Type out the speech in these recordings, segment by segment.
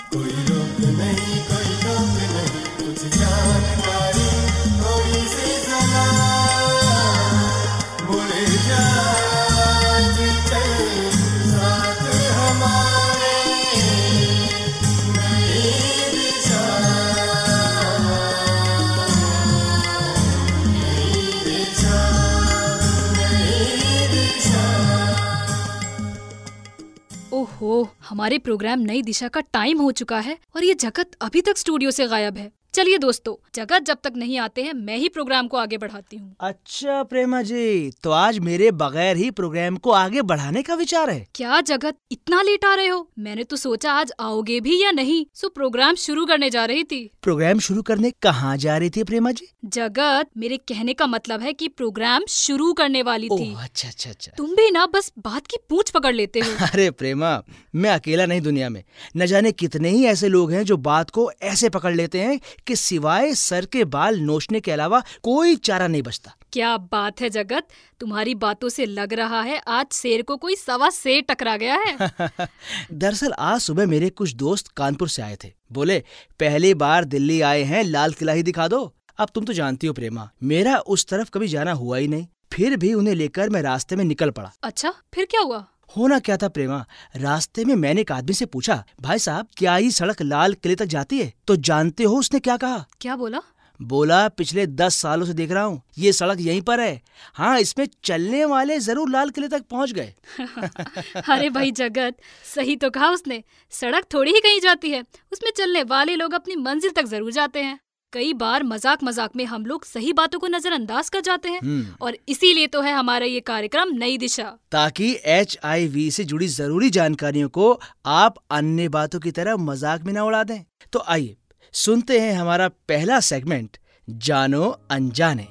कोई रोक नहीं, कोई टोक नहीं, कुछ जानकारी थोड़ी सी सलाह, मुड़ जा आज चल साथ हमारे, नई दिशा, नई दिशा, नई दिशा। ओहो, हमारे प्रोग्राम नई दिशा का टाइम हो चुका है और ये जगत अभी तक स्टूडियो से गायब है। चलिए दोस्तों, जगत जब तक नहीं आते हैं मैं ही प्रोग्राम को आगे बढ़ाती हूँ। अच्छा प्रेमा जी, तो आज मेरे बगैर ही प्रोग्राम को आगे बढ़ाने का विचार है? क्या जगत, इतना लेट आ रहे हो? मैंने तो सोचा आज आओगे भी या नहीं, सो प्रोग्राम शुरू करने जा रही थी। प्रोग्राम शुरू करने कहाँ जा रही थी प्रेमा जी? जगत, मेरे कहने का मतलब है कि प्रोग्राम शुरू करने वाली थी। ओह अच्छा अच्छा अच्छा। तुम भी ना बस बात की पूंछ पकड़ लेते हो। अरे प्रेमा, मैं अकेला नहीं दुनिया में, न जाने कितने ही ऐसे लोग हैं जो बात को ऐसे पकड़ लेते हैं कि सिवाय सर के बाल नोचने के अलावा कोई चारा नहीं बचता। क्या बात है जगत, तुम्हारी बातों से लग रहा है आज शेर को कोई सवा शेर टकरा गया है। दरअसल आज सुबह मेरे कुछ दोस्त कानपुर से आए थे। बोले पहली बार दिल्ली आए हैं, लाल किला ही दिखा दो। अब तुम तो जानती हो प्रेमा, मेरा उस तरफ कभी जाना हुआ ही नहीं, फिर भी उन्हें लेकर मैं रास्ते में निकल पड़ा। अच्छा, फिर क्या हुआ? होना क्या था प्रेमा, रास्ते में मैंने एक आदमी से पूछा, भाई साहब क्या ये सड़क लाल किले तक जाती है? तो जानते हो उसने क्या कहा? क्या बोला? बोला पिछले 10 सालों से देख रहा हूँ, ये सड़क यहीं पर है। हाँ, इसमें चलने वाले जरूर लाल किले तक पहुँच गए। अरे भाई जगत, सही तो कहा उसने। सड़क थोड़ी ही कहीं जाती है, उसमें चलने वाले लोग अपनी मंजिल तक जरूर जाते हैं। कई बार मजाक मजाक में हम लोग सही बातों को नजरअंदाज कर जाते हैं, और इसीलिए तो है हमारा ये कार्यक्रम नई दिशा, ताकि HIV से जुड़ी जरूरी जानकारियों को आप अन्य बातों की तरह मजाक में न उड़ा दें। तो आइए सुनते हैं हमारा पहला सेगमेंट, जानो अनजाने।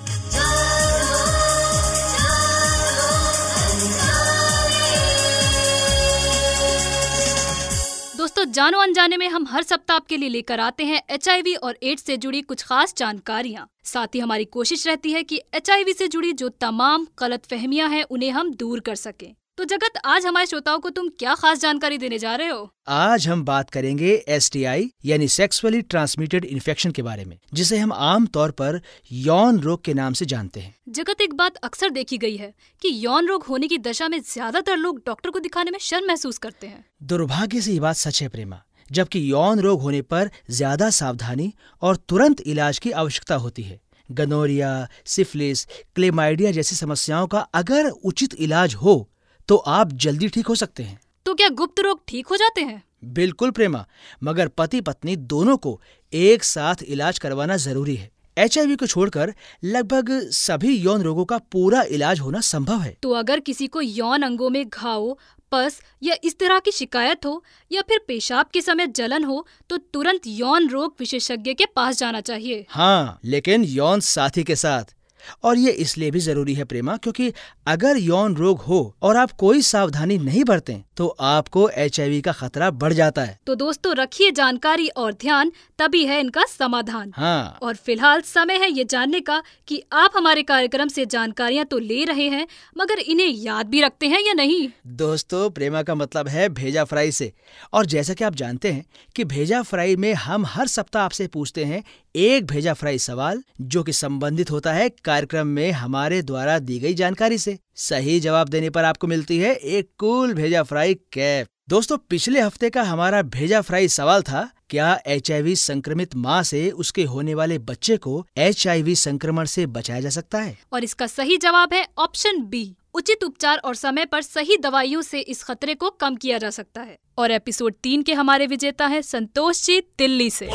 दोस्तों, जानो अनजाने में हम हर सप्ताह आपके लिए लेकर आते हैं HIV और एड्स से जुड़ी कुछ खास जानकारियाँ। साथ ही हमारी कोशिश रहती है कि HIV से जुड़ी जो तमाम गलतफहमियां हैं उन्हें हम दूर कर सकें। तो जगत, आज हमारे श्रोताओं को तुम क्या खास जानकारी देने जा रहे हो? आज हम बात करेंगे STI यानी सेक्सुअली ट्रांसमिटेड इन्फेक्शन के बारे में, जिसे हम आम तौर पर यौन रोग के नाम से जानते हैं। जगत, एक बात अक्सर देखी गई है कि यौन रोग होने की दशा में ज्यादातर लोग डॉक्टर को दिखाने में शर्म महसूस करते हैं। दुर्भाग्य से ये बात सच है प्रेमा, जबकि यौन रोग होने पर ज्यादा सावधानी और तुरंत इलाज की आवश्यकता होती है। गनोरिया, सिफिलिस, क्लेमाइडिया जैसी समस्याओं का अगर उचित इलाज हो तो आप जल्दी ठीक हो सकते हैं। तो क्या गुप्त रोग ठीक हो जाते हैं? बिल्कुल प्रेमा, मगर पति पत्नी दोनों को एक साथ इलाज करवाना जरूरी है। HIV को छोड़कर लगभग सभी यौन रोगों का पूरा इलाज होना संभव है। तो अगर किसी को यौन अंगों में घाव, पस या इस तरह की शिकायत हो या फिर पेशाब के समय जलन हो तो तुरंत यौन रोग विशेषज्ञ के पास जाना चाहिए। हाँ, लेकिन यौन साथी के साथ। और ये इसलिए भी जरूरी है प्रेमा, क्योंकि अगर यौन रोग हो और आप कोई सावधानी नहीं बरतें तो आपको HIV का खतरा बढ़ जाता है। तो दोस्तों, रखिए जानकारी और ध्यान, तभी है इनका समाधान। हाँ। और फिलहाल समय है ये जानने का कि आप हमारे कार्यक्रम से जानकारियाँ तो ले रहे हैं, मगर इन्हें याद भी रखते हैं या नहीं। दोस्तों, प्रेमा का मतलब है भेजा फ्राई से। और जैसा कि आप जानते हैं कि भेजा फ्राई में हम हर सप्ताह आपसे पूछते हैं एक भेजा फ्राई सवाल, जो कि संबंधित होता है कार्यक्रम में हमारे द्वारा दी गई जानकारी से। सही जवाब देने पर आपको मिलती है एक कूल भेजा फ्राई कैप। दोस्तों, पिछले हफ्ते का हमारा भेजा फ्राई सवाल था, क्या HIV संक्रमित माँ से उसके होने वाले बच्चे को HIV संक्रमण से बचाया जा सकता है? और इसका सही जवाब है ऑप्शन बी, उचित उपचार और समय पर सही दवाइयों से इस खतरे को कम किया जा सकता है। और एपिसोड 3 के हमारे विजेता हैं संतोष जी दिल्ली से।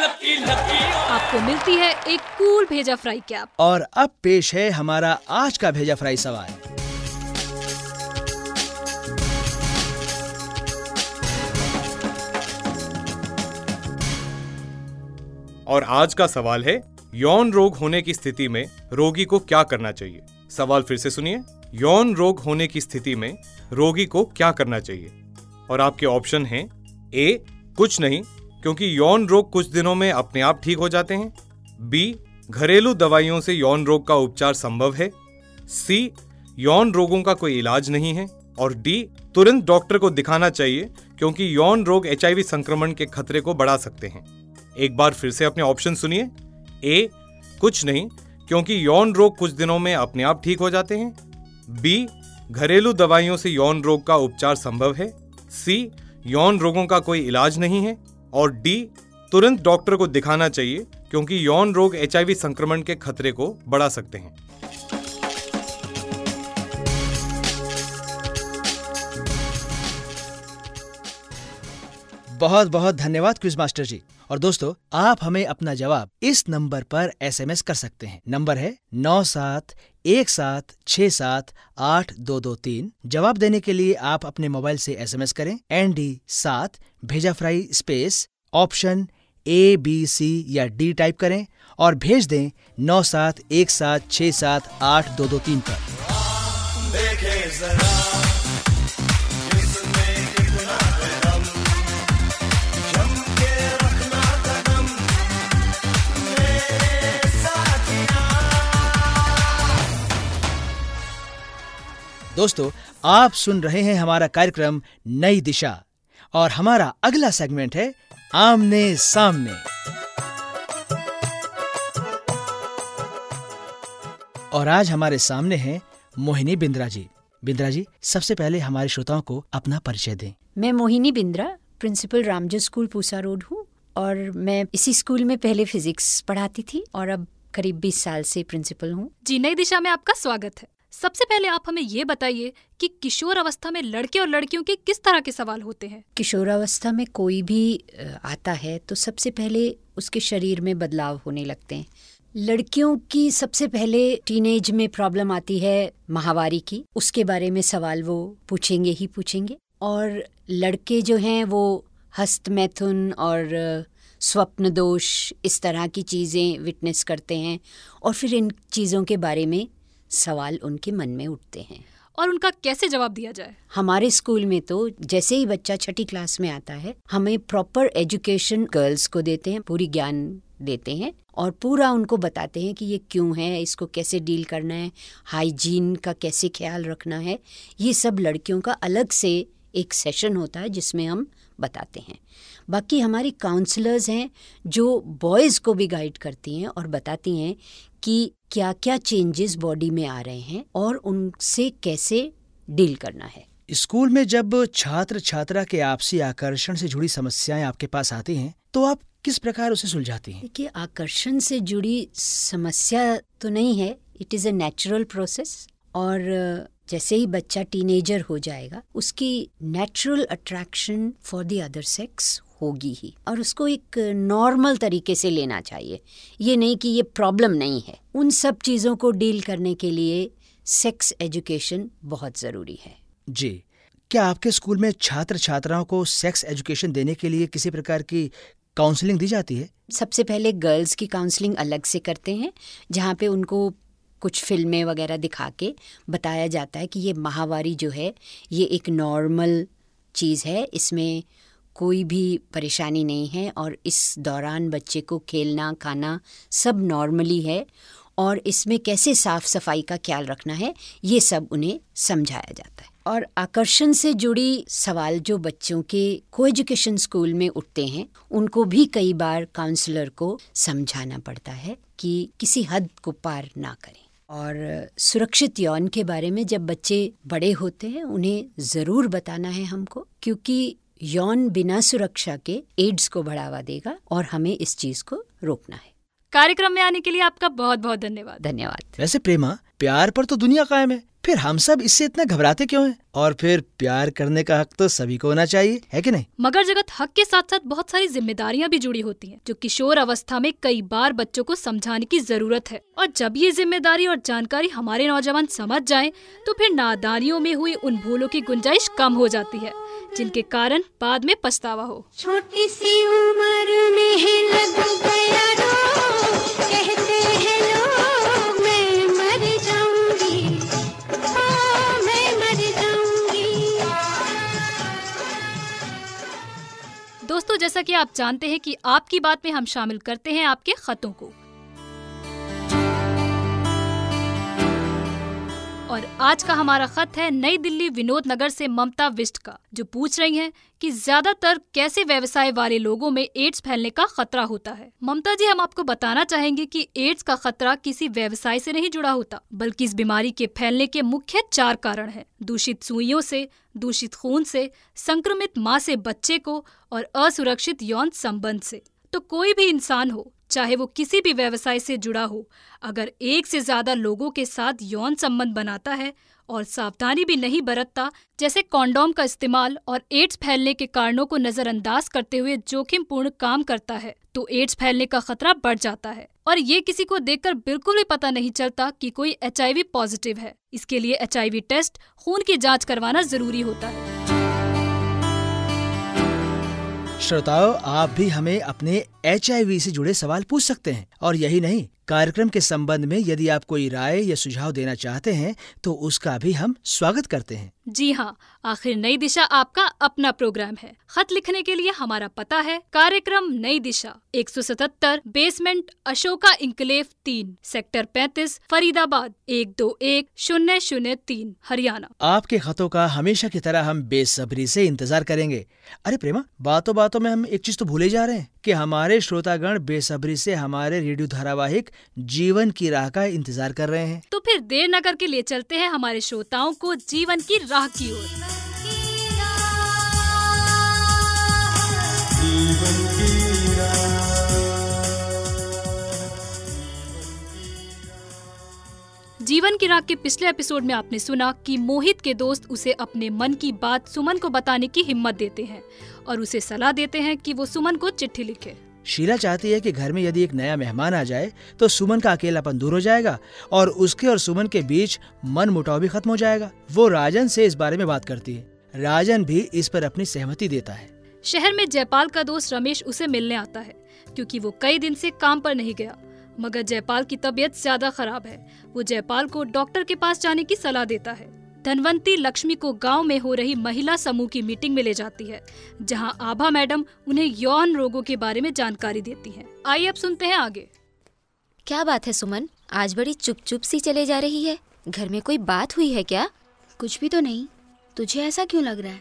आपको मिलती है एक कूल भेजा फ्राई कैप। और अब पेश है हमारा आज का भेजा फ्राई सवाल। और आज का सवाल है, यौन रोग होने की स्थिति में रोगी को क्या करना चाहिए? सवाल फिर से सुनिए, यौन रोग होने की स्थिति में रोगी को क्या करना चाहिए? और आपके ऑप्शन हैं, ए, कुछ नहीं, क्योंकि यौन रोग कुछ दिनों में अपने आप ठीक हो जाते हैं। बी, घरेलू दवाइयों से यौन रोग का उपचार संभव है। सी, यौन रोगों का कोई इलाज नहीं है। और डी, तुरंत डॉक्टर को दिखाना चाहिए क्योंकि यौन रोग HIV संक्रमण के खतरे को बढ़ा सकते हैं। एक बार फिर से अपने ऑप्शन सुनिए। ए, कुछ नहीं, क्योंकि यौन रोग कुछ दिनों में अपने आप ठीक हो जाते हैं। बी, घरेलू दवाइयों से यौन रोग का उपचार संभव है। सी, यौन रोगों का कोई इलाज नहीं है। और डी, तुरंत डॉक्टर को दिखाना चाहिए क्योंकि यौन रोग HIV संक्रमण के खतरे को बढ़ा सकते हैं। बहुत बहुत धन्यवाद क्विज मास्टर जी। और दोस्तों, आप हमें अपना जवाब इस नंबर पर SMS कर सकते हैं। नंबर है 9717678223। जवाब देने के लिए आप अपने मोबाइल से SMS करें ND 7 Bheja Fry space option ABC या D टाइप करें और भेज दें 9717678223 पर। देखे जरा किसने कितना करम, जम के रखना कदम मेरे साथिया। दोस्तों, आप सुन रहे हैं हमारा कार्यक्रम नई दिशा और हमारा अगला सेगमेंट है आमने सामने। और आज हमारे सामने हैं मोहिनी बिंद्रा जी। बिंद्रा जी, सबसे पहले हमारे श्रोताओं को अपना परिचय दें। मैं Mohini Bindra, principal Ramjo school Pusa road हूँ और मैं इसी स्कूल में पहले फिजिक्स पढ़ाती थी और अब करीब 20 साल से प्रिंसिपल हूँ। जी, नई दिशा में आपका स्वागत है। सबसे पहले आप हमें ये बताइए कि किशोर अवस्था में लड़के और लड़कियों के किस तरह के सवाल होते हैं। किशोरावस्था में कोई भी आता है तो सबसे पहले उसके शरीर में बदलाव होने लगते हैं। लड़कियों की सबसे पहले टीनेज में प्रॉब्लम आती है माहवारी की, उसके बारे में सवाल वो पूछेंगे ही पूछेंगे। और लड़के जो हैं वो हस्त मैथुन और स्वप्न दोष, इस तरह की चीज़ें विटनेस करते हैं और फिर इन चीज़ों के बारे में सवाल उनके मन में उठते हैं। और उनका कैसे जवाब दिया जाए? हमारे स्कूल में तो जैसे ही बच्चा 6ठी क्लास में आता है, हमें प्रॉपर एजुकेशन गर्ल्स को देते हैं, पूरी ज्ञान देते हैं और पूरा उनको बताते हैं कि ये क्यों है, इसको कैसे डील करना है, हाइजीन का कैसे ख्याल रखना है। ये सब लड़कियों का अलग से एक सेशन होता है जिसमें हम बताते हैं। बाकी हमारी काउंसलर्स हैं जो बॉयज़ को भी गाइड करती हैं और बताती हैं कि क्या क्या चेंजेस बॉडी में आ रहे हैं और उनसे कैसे डील करना है। स्कूल में जब छात्र छात्रा के आपसी आकर्षण से जुड़ी समस्याएं आपके पास आती हैं तो आप किस प्रकार उसे सुलझाती हैं? देखिए, आकर्षण से जुड़ी समस्या तो नहीं है, it is a natural process. और जैसे ही बच्चा टीनेजर हो जाएगा, उसकी natural attraction for the other sex होगी ही और उसको एक नॉर्मल तरीके से लेना चाहिए। ये नहीं कि ये प्रॉब्लम नहीं है। उन सब चीज़ों को डील करने के लिए सेक्स एजुकेशन बहुत ज़रूरी है। जी, क्या आपके स्कूल में छात्र छात्राओं को सेक्स एजुकेशन देने के लिए किसी प्रकार की काउंसलिंग दी जाती है? सबसे पहले गर्ल्स की काउंसलिंग अलग से करते हैं, जहाँ पे उनको कुछ फिल्में वगैरह दिखा के बताया जाता है कि ये माहवारी जो है ये एक नॉर्मल चीज़ है, इसमें कोई भी परेशानी नहीं है और इस दौरान बच्चे को खेलना खाना सब नॉर्मली है और इसमें कैसे साफ सफाई का ख्याल रखना है, ये सब उन्हें समझाया जाता है। और आकर्षण से जुड़ी सवाल जो बच्चों के को एजुकेशन स्कूल में उठते हैं, उनको भी कई बार काउंसलर को समझाना पड़ता है कि किसी हद को पार ना करें। और सुरक्षित यौन के बारे में जब बच्चे बड़े होते हैं उन्हें ज़रूर बताना है हमको, क्योंकि यौन बिना सुरक्षा के एड्स को बढ़ावा देगा और हमें इस चीज़ को रोकना है। कार्यक्रम में आने के लिए आपका बहुत बहुत धन्यवाद। धन्यवाद। वैसे प्रेमा, प्यार पर तो दुनिया कायम है, फिर हम सब इससे इतना घबराते क्यों हैं? और फिर प्यार करने का हक तो सभी को होना चाहिए, है कि नहीं? मगर जगत हक के साथ साथ बहुत सारी जिम्मेदारियां भी जुड़ी होती हैं, जो किशोर अवस्था में कई बार बच्चों को समझाने की जरूरत है। और जब ये जिम्मेदारी और जानकारी हमारे नौजवान समझ जाएं, तो फिर नादानियों में हुई उन भूलों की गुंजाइश कम हो जाती है, जिनके कारण बाद में पछतावा हो। छोटी सी उम्र में है लग गया रोग, कहते हैं लोग मैं मर जाऊंगी, हाँ मैं मर जाऊंगी। दोस्तों, जैसा कि आप जानते हैं कि आपकी बात में हम शामिल करते हैं आपके खतों को। और आज का हमारा खत है नई दिल्ली विनोद नगर से ममता विष्ट का, जो पूछ रही हैं कि ज्यादातर कैसे व्यवसाय वाले लोगों में एड्स फैलने का खतरा होता है। ममता जी, हम आपको बताना चाहेंगे कि एड्स का खतरा किसी व्यवसाय से नहीं जुड़ा होता, बल्कि इस बीमारी के फैलने के मुख्य 4 कारण हैं। दूषित सुइयों से, दूषित खून से, संक्रमित माँ से बच्चे को और असुरक्षित यौन संबंध से। तो कोई भी इंसान हो, चाहे वो किसी भी व्यवसाय से जुड़ा हो, अगर एक से ज्यादा लोगों के साथ यौन संबंध बनाता है और सावधानी भी नहीं बरतता, जैसे कॉन्डोम का इस्तेमाल और एड्स फैलने के कारणों को नजरअंदाज करते हुए जोखिमपूर्ण काम करता है, तो एड्स फैलने का खतरा बढ़ जाता है। और ये किसी को देखकर बिल्कुल भी पता नहीं चलता कि कोई HIV पॉजिटिव है। इसके लिए HIV टेस्ट, खून की जांच करवाना जरूरी होता है। श्रोताओं, आप भी हमें अपने HIV से जुड़े सवाल पूछ सकते हैं। और यही नहीं, कार्यक्रम के संबंध में यदि आप कोई राय या सुझाव देना चाहते हैं तो उसका भी हम स्वागत करते हैं। जी हाँ, आखिर नई दिशा आपका अपना प्रोग्राम है। खत लिखने के लिए हमारा पता है कार्यक्रम नई दिशा, 177 basement Ashoka enclave 3, sector 35, Faridabad 121003, Haryana. आपके खतों का हमेशा की तरह हम बेसब्री से इंतजार करेंगे। अरे प्रेमा, बातों बातों में हम एक चीज तो भूले जा रहे हैं कि हमारे श्रोतागण बेसब्री से हमारे रेडियो धारावाहिक जीवन की राह का इंतजार कर रहे हैं। तो फिर देर न करके ले चलते हैं हमारे श्रोताओं को जीवन की राह की ओर। जीवन की राह के पिछले एपिसोड में आपने सुना कि मोहित के दोस्त उसे अपने मन की बात सुमन को बताने की हिम्मत देते हैं और उसे सलाह देते हैं कि वो सुमन को चिट्ठी लिखे। शीला चाहती है कि घर में यदि एक नया मेहमान आ जाए तो सुमन का अकेलापन दूर हो जाएगा और उसके और सुमन के बीच मन मुटाव भी खत्म हो जाएगा। वो राजन से इस बारे में बात करती है। राजन भी इस पर अपनी सहमति देता है। शहर में जयपाल का दोस्त रमेश उसे मिलने आता है क्योंकि वो कई दिन से काम पर नहीं गया, मगर जयपाल की तबीयत ज्यादा खराब है। वो जयपाल को डॉक्टर के पास जाने की सलाह देता है। धनवंती लक्ष्मी को गांव में हो रही महिला समूह की मीटिंग में ले जाती है, जहां आभा मैडम उन्हें यौन रोगों के बारे में जानकारी देती हैं। आइए अब सुनते हैं आगे। क्या बात है सुमन, आज बड़ी चुप चुप सी चले जा रही है। घर में कोई बात हुई है क्या? कुछ भी तो नहीं। तुझे ऐसा क्यों लग रहा है?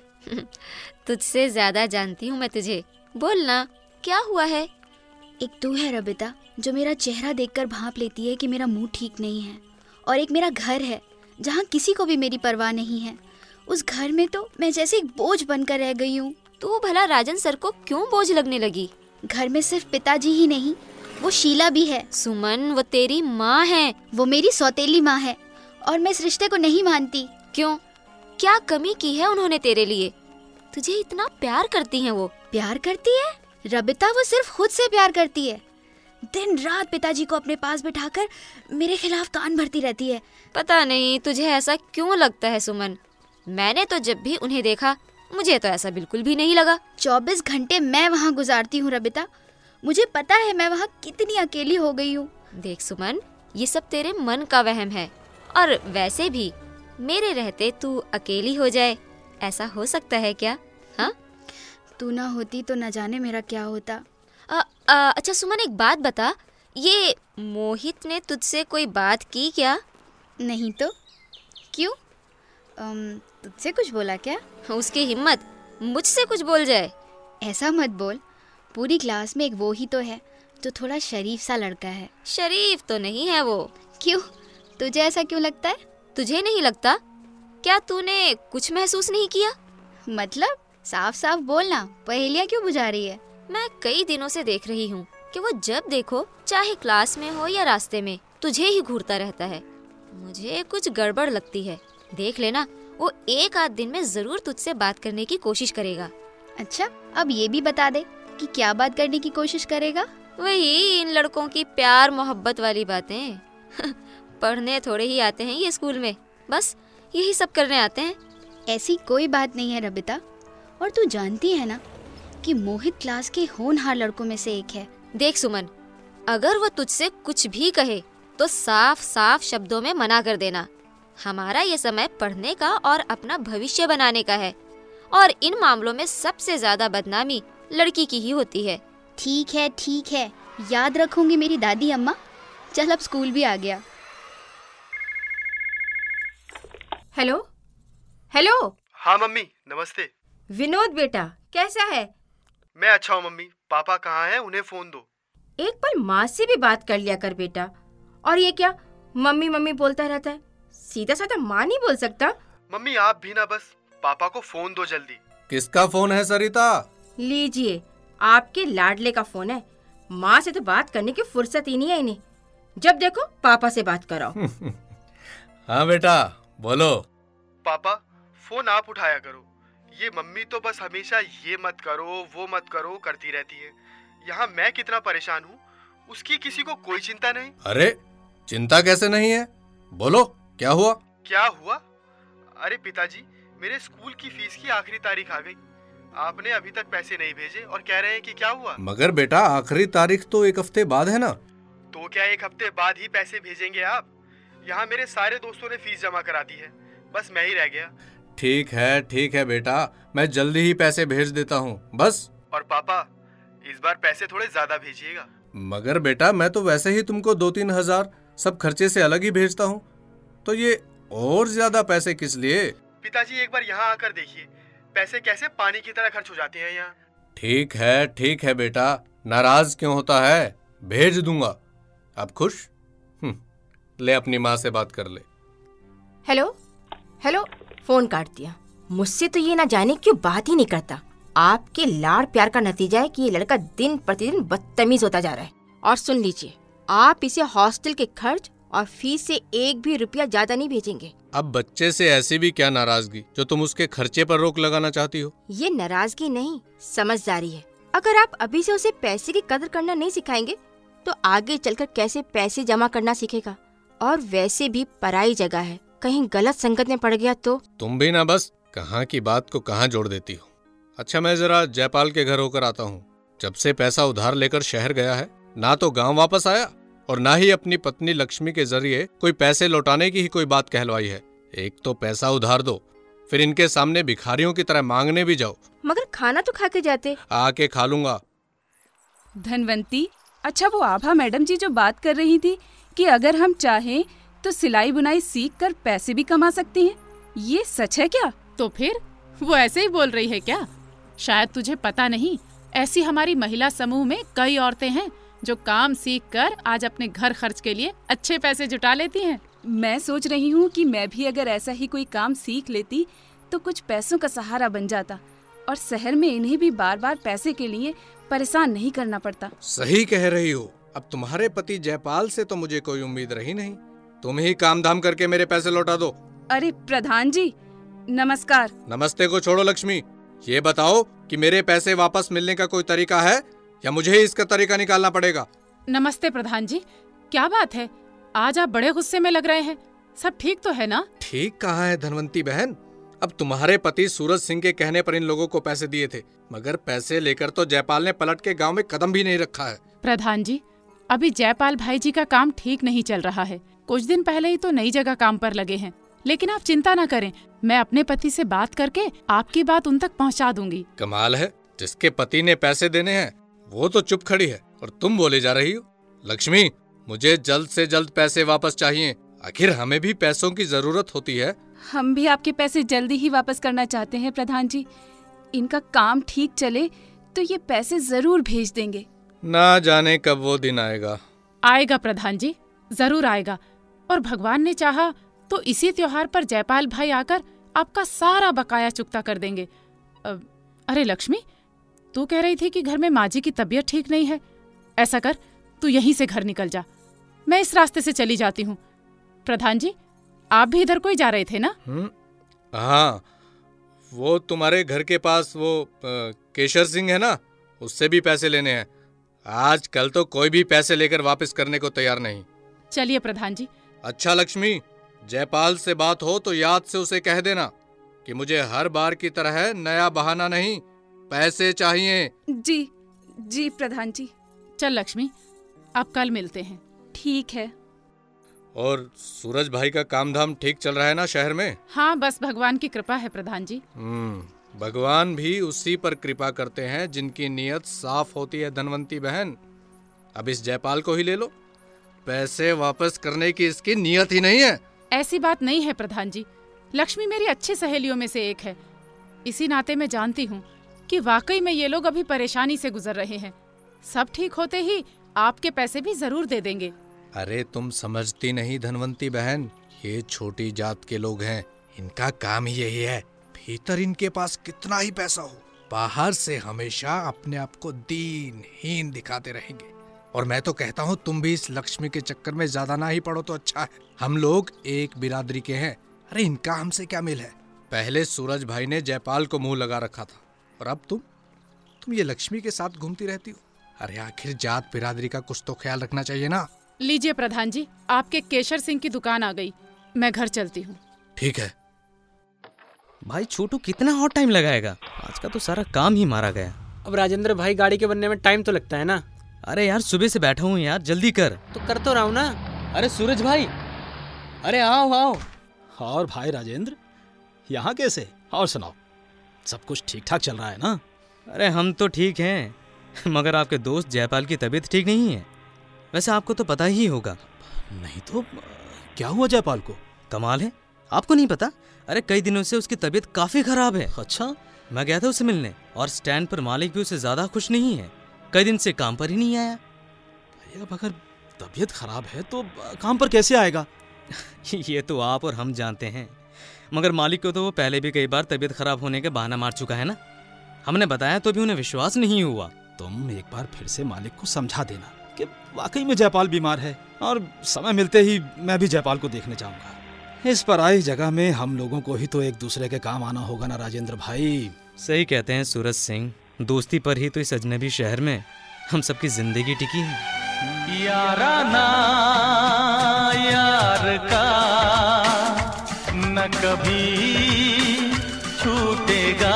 तुझसे ज्यादा जानती हूँ मैं तुझे। बोलना, क्या हुआ है? एक तू है रबिता, जो मेरा चेहरा देखकर भांप लेती है कि मेरा मुंह ठीक नहीं है, और एक मेरा घर है जहाँ किसी को भी मेरी परवाह नहीं है। उस घर में तो मैं जैसे एक बोझ बनकर रह गई हूँ। तू भला राजन सर को क्यों बोझ लगने लगी? घर में सिर्फ पिताजी ही नहीं, वो शीला भी है। सुमन, वो तेरी माँ है। वो मेरी सौतेली माँ है और मैं इस रिश्ते को नहीं मानती। क्यों? क्या कमी की है उन्होंने तेरे लिए? तुझे इतना प्यार करती हैं वो। प्यार करती है रबिता? वो सिर्फ खुद से प्यार करती है। दिन रात पिताजी को अपने पास बिठाकर मेरे खिलाफ कान भरती रहती है। पता नहीं तुझे ऐसा क्यों लगता है सुमन। मैंने तो जब भी उन्हें देखा, मुझे तो ऐसा बिल्कुल भी नहीं लगा। 24 घंटे मैं वहाँ गुजारती हूँ रबिता। मुझे पता है मैं वहाँ कितनी अकेली हो गई हूँ। देख सुमन, ये सब तेरे मन का वहम है, और वैसे भी मेरे रहते तू अकेली हो जाए, ऐसा हो सकता है क्या? हाँ, तू ना होती तो न जाने मेरा क्या होता। अच्छा सुमन, एक बात बता, ये मोहित ने तुझसे कोई बात की क्या? नहीं तो क्यों? तुझसे कुछ बोला क्या? उसकी हिम्मत मुझसे कुछ बोल जाए। ऐसा मत बोल। पूरी क्लास में एक वो ही तो है जो थोड़ा शरीफ सा लड़का है। शरीफ तो नहीं है वो। क्यों? तुझे ऐसा क्यों लगता है? तुझे नहीं लगता? क्या तूने कुछ महसूस नहीं किया? मतलब साफ साफ बोलना, पहेलियाँ क्यों बुझा रही है? मैं कई दिनों से देख रही हूँ कि वो जब देखो, चाहे क्लास में हो या रास्ते में, तुझे ही घूरता रहता है। मुझे कुछ गड़बड़ लगती है। देख लेना, वो एक आध दिन में जरूर तुझसे बात करने की कोशिश करेगा। अच्छा, अब ये भी बता दे कि क्या बात करने की कोशिश करेगा? वही इन लड़कों की प्यार मोहब्बत वाली बातें। पढ़ने थोड़े ही आते हैं ये स्कूल में, बस यही सब करने आते हैं। ऐसी कोई बात नहीं है रबिता, और तू जानती है ना कि मोहित क्लास के होनहार लड़कों में से एक है। देख सुमन, अगर वो तुझसे कुछ भी कहे तो साफ साफ शब्दों में मना कर देना। हमारा ये समय पढ़ने का और अपना भविष्य बनाने का है, और इन मामलों में सबसे ज्यादा बदनामी लड़की की ही होती है। ठीक है, याद रखूंगी मेरी दादी अम्मा। चल अब स्कूल भी आ गया। Hello hello. हाँ मम्मी, नमस्ते। विनोद बेटा, कैसा है? मैं अच्छा हूँ मम्मी। पापा कहाँ हैं? उन्हें फोन दो। एक पल माँ से भी बात कर लिया कर बेटा। और ये क्या मम्मी मम्मी बोलता रहता है, सीधा साधा माँ नहीं बोल सकता? मम्मी आप भी ना, बस पापा को फोन दो जल्दी। किसका फोन है सरिता? लीजिए, आपके लाडले का फोन है। माँ से तो बात करने की फुर्सत ही नहीं है इन्हें। जब देखो पापा से बात कराओ। हाँ बेटा बोलो। पापा फोन आप उठाया करो। ये मम्मी तो बस हमेशा ये मत करो वो मत करो करती रहती है। यहाँ मैं कितना परेशान हूँ, उसकी किसी को कोई चिंता नहीं। अरे चिंता कैसे नहीं है, बोलो क्या हुआ? क्या हुआ? अरे पिताजी, मेरे स्कूल की फीस की आखिरी तारीख आ गई। आपने अभी तक पैसे नहीं भेजे और कह रहे हैं कि क्या हुआ? मगर बेटा आखिरी तारीख तो 1 हफ्ते बाद है ना। तो क्या 1 हफ्ते बाद ही पैसे भेजेंगे आप? यहाँ मेरे सारे दोस्तों ने फीस जमा करा दी है, बस मैं ही रह गया। ठीक है बेटा, मैं जल्दी ही पैसे भेज देता हूँ बस। और पापा इस बार पैसे थोड़े ज्यादा भेजिएगा। मगर बेटा मैं तो वैसे ही तुमको 2-3 हजार सब खर्चे से अलग ही भेजता हूँ, तो ये और ज्यादा पैसे किस लिए? पिताजी एक बार यहाँ आकर देखिए, पैसे कैसे पानी की तरह खर्च हो जाते हैं यहाँ। ठीक है बेटा, नाराज क्यों होता है, भेज दूंगा। अब खुश? ले अपनी माँ से बात कर ले। हेलो हेलो, फोन काट दिया। मुझसे तो ये ना जाने क्यों बात ही नहीं करता। आपके लाड़ प्यार का नतीजा है कि ये लड़का दिन प्रतिदिन बदतमीज होता जा रहा है। और सुन लीजिए, आप इसे हॉस्टल के खर्च और फीस से 1 भी रुपया ज्यादा नहीं भेजेंगे। अब बच्चे से ऐसी भी क्या नाराजगी जो तुम उसके खर्चे पर रोक लगाना चाहती हो? ये नाराजगी नहीं, समझदारी है। अगर आप अभी से उसे पैसे की कदर करना नहीं सिखाएंगे तो आगे चलकर कैसे पैसे जमा करना सीखेगा? और वैसे भी पराई जगह है, कहीं गलत संगत में पड़ गया तो। तुम भी ना बस कहाँ की बात को कहाँ जोड़ देती हो। अच्छा मैं जरा जयपाल के घर होकर आता हूँ। जब से पैसा उधार लेकर शहर गया है, ना तो गांव वापस आया और ना ही अपनी पत्नी लक्ष्मी के जरिए कोई पैसे लौटाने की ही कोई बात कहलवाई है। एक तो पैसा उधार दो, फिर इनके सामने भिखारियों की तरह मांगने भी जाओ। मगर खाना तो खा के जाते। आके खा लूंगा। धनवंती, अच्छा वो आभा मैडम जी जो बात कर रही थी कि अगर हम चाहें तो सिलाई बुनाई सीख कर पैसे भी कमा सकती हैं, ये सच है क्या? तो फिर वो ऐसे ही बोल रही है क्या? शायद तुझे पता नहीं, ऐसी हमारी महिला समूह में कई औरतें हैं जो काम सीख कर आज अपने घर खर्च के लिए अच्छे पैसे जुटा लेती हैं। मैं सोच रही हूँ कि मैं भी अगर ऐसा ही कोई काम सीख लेती तो कुछ पैसों का सहारा बन जाता और शहर में इन्हें भी बार बार पैसे के लिए परेशान नहीं करना पड़ता। सही कह रही हो। अब तुम्हारे पति जयपाल से तो मुझे कोई उम्मीद रही नहीं। तुम ही काम धाम करके मेरे पैसे लौटा दो। अरे प्रधान जी नमस्कार। नमस्ते को छोड़ो लक्ष्मी, ये बताओ कि मेरे पैसे वापस मिलने का कोई तरीका है या मुझे ही इसका तरीका निकालना पड़ेगा? नमस्ते प्रधान जी, क्या बात है, आज आप बड़े गुस्से में लग रहे हैं। सब ठीक तो है ना? ठीक कहाँ है धनवंती बहन। अब तुम्हारे पति सूरज सिंह के कहने पर इन लोगों को पैसे दिए थे, मगर पैसे लेकर तो जयपाल ने पलट के गांव में कदम भी नहीं रखा है। प्रधान जी, अभी जयपाल भाई जी का काम ठीक नहीं चल रहा है। कुछ दिन पहले ही तो नई जगह काम पर लगे हैं। लेकिन आप चिंता न करें, मैं अपने पति से बात करके आपकी बात उन तक पहुंचा दूंगी। कमाल है, जिसके पति ने पैसे देने हैं वो तो चुप खड़ी है और तुम बोले जा रही हो। लक्ष्मी, मुझे जल्द से जल्द पैसे वापस चाहिए, आखिर हमें भी पैसों की जरूरत होती है। हम भी आपके पैसे जल्दी ही वापस करना चाहते हैं प्रधान जी। इनका काम ठीक चले तो ये पैसे जरूर भेज देंगे। ना जाने कब वो दिन आएगा। आएगा प्रधान जी, जरूर आएगा। और भगवान ने चाहा तो इसी त्योहार पर जयपाल भाई आकर आपका सारा बकाया चुकता कर देंगे। अरे लक्ष्मी, तू कह रही थी कि घर में माँ जी की तबीयत ठीक नहीं है। ऐसा कर, तू यहीं से घर निकल जा, मैं इस रास्ते से चली जाती हूँ। प्रधान जी, आप भी इधर कोई जा रहे थे ना? हाँ, वो तुम्हारे घर के पास वो केशर सिंह है ना, उससे भी पैसे लेने हैं। आज कल तो कोई भी पैसे लेकर वापस करने को तैयार नहीं। चलिए प्रधान जी। अच्छा लक्ष्मी, जयपाल से बात हो तो याद से उसे कह देना कि मुझे हर बार की तरह नया बहाना नहीं, पैसे चाहिए। जी जी प्रधान जी। चल लक्ष्मी, अब कल मिलते हैं। ठीक है। और सूरज भाई का काम धाम ठीक चल रहा है ना शहर में? हाँ, बस भगवान की कृपा है प्रधान जी। भगवान भी उसी पर कृपा करते हैं जिनकी नीयत साफ होती है धनवंती बहन। अब इस जयपाल को ही ले लो, पैसे वापस करने की इसकी नीयत ही नहीं है। ऐसी बात नहीं है प्रधान जी, लक्ष्मी मेरी अच्छी सहेलियों में से एक है। इसी नाते मैं जानती हूँ कि वाकई में ये लोग अभी परेशानी से गुजर रहे हैं। सब ठीक होते ही आपके पैसे भी जरूर दे देंगे। अरे तुम समझती नहीं धनवंती बहन, ये छोटी जात के लोग हैं, इनका काम ही यही है। भीतर इनके पास कितना ही पैसा हो, बाहर से हमेशा अपने आप को दीनहीन दिखाते रहेंगे। और मैं तो कहता हूँ तुम भी इस लक्ष्मी के चक्कर में ज्यादा ना ही पड़ो तो अच्छा है। हम लोग एक बिरादरी के हैं। अरे इनका हमसे क्या मेल है? पहले सूरज भाई ने जयपाल को मुंह लगा रखा था और अब तुम ये लक्ष्मी के साथ घूमती रहती हो। अरे आखिर जात बिरादरी का कुछ तो ख्याल रखना चाहिए ना। लीजिए प्रधान जी, आपके केशर सिंह की दुकान आ गई, मैं घर चलती हूँ। ठीक है। भाई छोटू कितना और टाइम लगाएगा? आज का तो सारा काम ही मारा गया। अब राजेंद्र भाई गाड़ी के बनने में टाइम तो लगता है ना। अरे यार सुबह से बैठा हूँ यार, जल्दी कर। तो कर तो रहा हूँ ना। अरे सूरज भाई, अरे आओ आओ। और भाई राजेंद्र, यहाँ कैसे? और सुनाओ, सब कुछ ठीक ठाक चल रहा है ना? अरे हम तो ठीक हैं, मगर आपके दोस्त जयपाल की तबीयत ठीक नहीं है। वैसे आपको तो पता ही होगा। नहीं तो क्या हुआ जयपाल को? कमाल है, आपको नहीं पता? अरे कई दिनों से उसकी तबीयत काफी खराब है। अच्छा? मैं गया था उसे मिलने और स्टैंड पर मालिक भी उससे ज्यादा खुश नहीं है। कई दिन से काम पर ही नहीं आया। अब अगर तबीयत खराब है तो काम पर कैसे आएगा? ये तो आप और हम जानते हैं, मगर मालिक को तो वो पहले भी कई बार तबीयत खराब होने के बहाना मार चुका है ना। हमने बताया तो भी उन्हें विश्वास नहीं हुआ। तुम एक बार फिर से मालिक को समझा देना कि वाकई में जयपाल बीमार है और समय मिलते ही मैं भी जयपाल को देखने जाऊंगा। इस पराई जगह में हम लोगों को ही तो एक दूसरे के काम आना होगा ना राजेंद्र भाई। सही कहते हैं सूरज सिंह, दोस्ती पर ही तो इस अजनबी शहर में हम सबकी जिंदगी टिकी है। याराना यार का न कभी छूटेगा।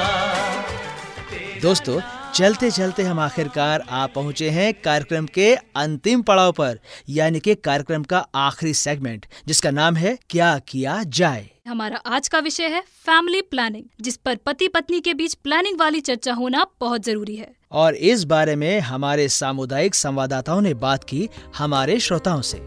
दोस्तों, चलते चलते हम आखिरकार आ पहुंचे हैं कार्यक्रम के अंतिम पड़ाव पर, यानी कि कार्यक्रम का आखिरी सेगमेंट, जिसका नाम है क्या किया जाए। हमारा आज का विषय है फैमिली प्लानिंग, जिस पर पति पत्नी के बीच प्लानिंग वाली चर्चा होना बहुत जरूरी है। और इस बारे में हमारे सामुदायिक संवाददाताओं ने बात की हमारे श्रोताओं से।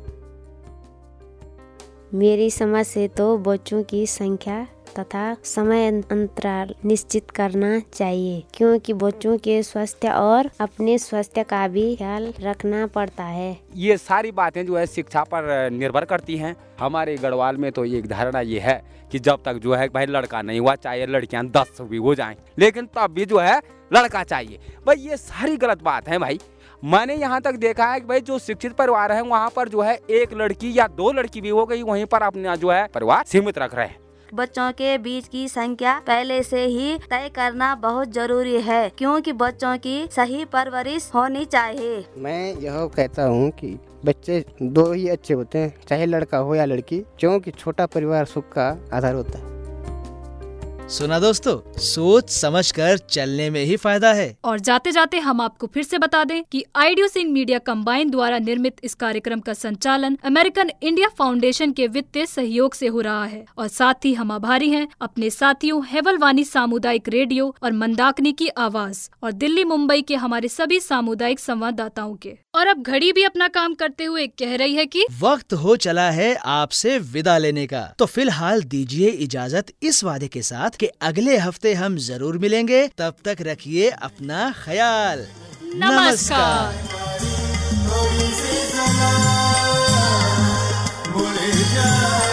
मेरी समझ से तो बच्चों की संख्या तथा समय अंतराल निश्चित करना चाहिए, क्योंकि बच्चों के स्वास्थ्य और अपने स्वास्थ्य का भी ख्याल रखना पड़ता है। ये सारी बातें जो है शिक्षा पर निर्भर करती हैं। हमारे गढ़वाल में तो एक धारणा ये है कि जब तक जो है भाई लड़का नहीं हुआ, चाहे लड़कियां 10 भी हो जाएं, लेकिन तब भी जो है लड़का चाहिए। भाई ये सारी गलत बात है। भाई मैंने यहाँ तक देखा है कि भाई जो शिक्षित परिवार है वहाँ पर जो है एक लड़की या 2 लड़की भी हो गई, वहीं पर अपना जो है परिवार सीमित रख रहे हैं। बच्चों के बीच की संख्या पहले से ही तय करना बहुत जरूरी है, क्योंकि बच्चों की सही परवरिश होनी चाहिए। मैं यह कहता हूँ कि बच्चे 2 ही अच्छे होते हैं, चाहे लड़का हो या लड़की, क्योंकि छोटा परिवार सुख का आधार होता है। सुना दोस्तों, सोच समझकर चलने में ही फायदा है। और जाते जाते हम आपको फिर से बता दें कि आइडियो सिंह मीडिया कंबाइन द्वारा निर्मित इस कार्यक्रम का संचालन अमेरिकन इंडिया फाउंडेशन के वित्तीय सहयोग से हो रहा है। और साथ ही हम आभारी हैं अपने साथियों हेवलवानी सामुदायिक रेडियो और मंदाकिनी की आवाज और दिल्ली मुंबई के हमारे सभी सामुदायिक संवाददाताओं के। और अब घड़ी भी अपना काम करते हुए कह रही है कि वक्त हो चला है आपसे विदा लेने का। तो फिलहाल दीजिए इजाजत इस वादे के साथ कि अगले हफ्ते हम जरूर मिलेंगे। तब तक रखिए अपना ख्याल। नमस्कार।